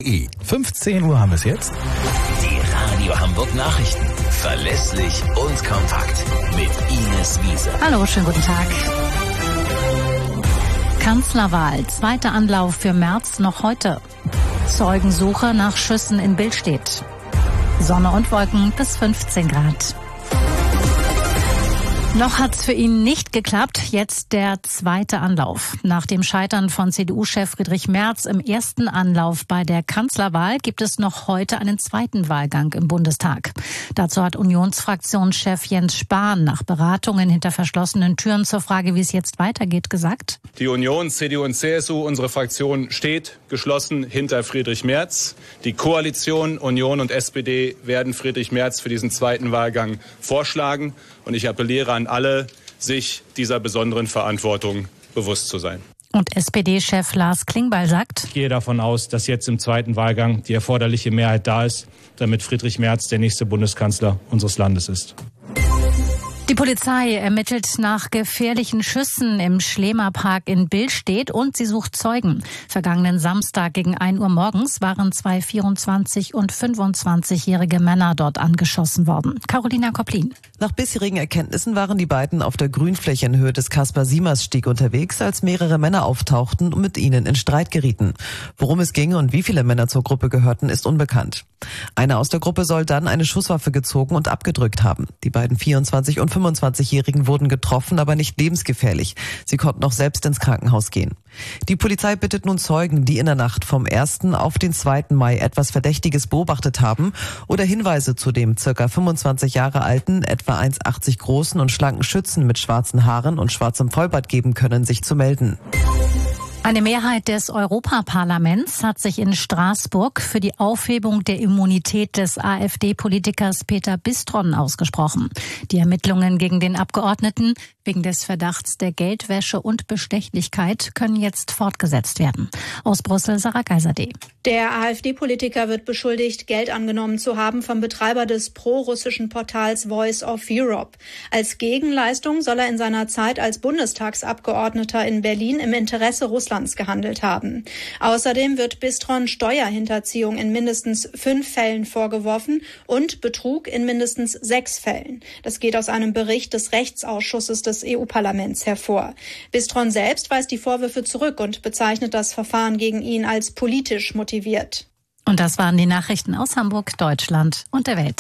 radio-hamburg.de. 15 Uhr haben wir es jetzt. Die Radio Hamburg Nachrichten. Verlässlich und kompakt. Mit Ines Wiese. Hallo, schönen guten Tag. Kanzlerwahl. Zweiter Anlauf für Merz noch heute. Zeugensuche nach Schüssen in Billstedt. Sonne und Wolken bis 15 Grad. Noch hat's für ihn nicht geklappt, jetzt der zweite Anlauf. Nach dem Scheitern von CDU-Chef Friedrich Merz im ersten Anlauf bei der Kanzlerwahl gibt es noch heute einen zweiten Wahlgang im Bundestag. Dazu hat Unionsfraktionschef Jens Spahn nach Beratungen hinter verschlossenen Türen zur Frage, wie es jetzt weitergeht, gesagt: Die Union, CDU und CSU, unsere Fraktion steht geschlossen hinter Friedrich Merz. Die Koalition Union und SPD werden Friedrich Merz für diesen zweiten Wahlgang vorschlagen. Und ich appelliere an alle, sich dieser besonderen Verantwortung bewusst zu sein. Und SPD-Chef Lars Klingbeil sagt: Ich gehe davon aus, dass jetzt im zweiten Wahlgang die erforderliche Mehrheit da ist, damit Friedrich Merz der nächste Bundeskanzler unseres Landes ist. Die Polizei ermittelt nach gefährlichen Schüssen im Schlemapark in Billstedt und sie sucht Zeugen. Vergangenen Samstag gegen 1 Uhr morgens waren 2 24- und 25-jährige Männer dort angeschossen worden. Carolina Kopplin. Nach bisherigen Erkenntnissen waren die beiden auf der Grünfläche in Höhe des Kaspar-Siemers-Steg unterwegs, als mehrere Männer auftauchten und mit ihnen in Streit gerieten. Worum es ging und wie viele Männer zur Gruppe gehörten, ist unbekannt. Einer aus der Gruppe soll dann eine Schusswaffe gezogen und abgedrückt haben. Die beiden 24- und 25-Jährigen wurden getroffen, aber nicht lebensgefährlich. Sie konnten auch selbst ins Krankenhaus gehen. Die Polizei bittet nun Zeugen, die in der Nacht vom 1. auf den 2. Mai etwas Verdächtiges beobachtet haben oder Hinweise zu dem ca. 25 Jahre alten, etwa 1,80 großen und schlanken Schützen mit schwarzen Haaren und schwarzem Vollbart geben können, sich zu melden. Eine Mehrheit des Europaparlaments hat sich in Straßburg für die Aufhebung der Immunität des AfD-Politikers Peter Bistron ausgesprochen. Die Ermittlungen gegen den Abgeordneten wegen des Verdachts der Geldwäsche und Bestechlichkeit können jetzt fortgesetzt werden. Aus Brüssel, Sarah Geiserde. Der AfD-Politiker wird beschuldigt, Geld angenommen zu haben vom Betreiber des pro-russischen Portals Voice of Europe. Als Gegenleistung soll er in seiner Zeit als Bundestagsabgeordneter in Berlin im Interesse Russlands gehandelt haben. Außerdem wird Bistron Steuerhinterziehung in mindestens 5 Fällen vorgeworfen und Betrug in mindestens 6 Fällen. Das geht aus einem Bericht des Rechtsausschusses des EU-Parlaments hervor. Bistron selbst weist die Vorwürfe zurück und bezeichnet das Verfahren gegen ihn als politisch motiviert. Und das waren die Nachrichten aus Hamburg, Deutschland und der Welt.